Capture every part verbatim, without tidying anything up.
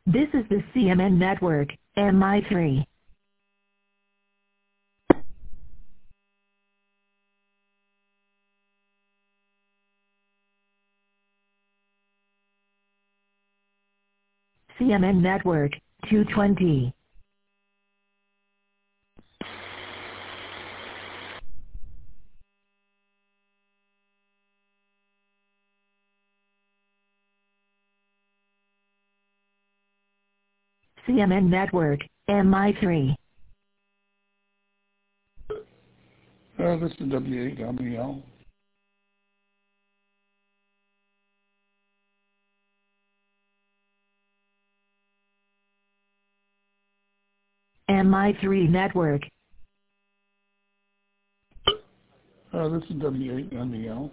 This is the C M N Network, M I three. C M N Network, two twenty. C M N Network, M I three. Uh, this is W eight W L. M I three Network. Uh, this is W eight W L.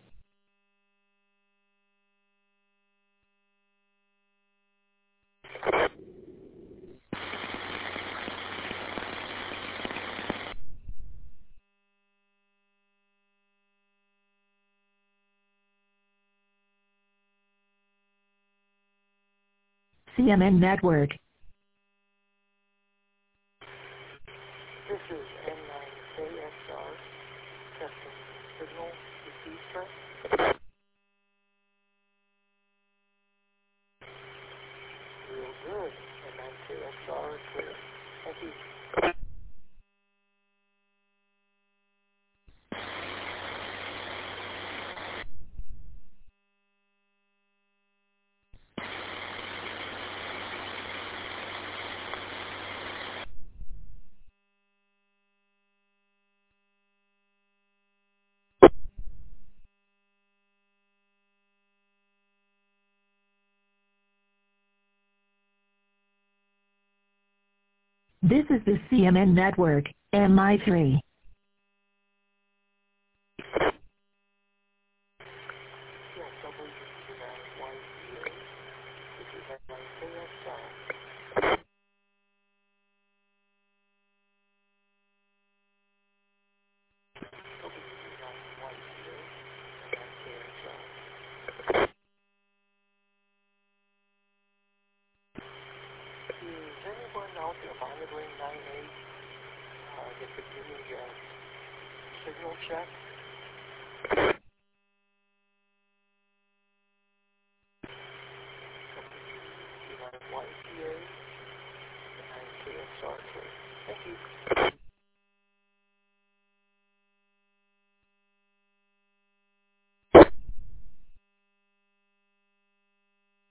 C M N Network. This is N nine K X R, testing signal receive strength. Real good. N nine K X R is clear. Thank you. This is the C M N Network, M I three. Yes, I believe this is N one zero. This is N nine K X R. I believe this is N one zero. N nine K X R. Is anyone out there monitoring nine eight uh, that could give me a signal check? N one P A, N nine K X R clear. Thank you.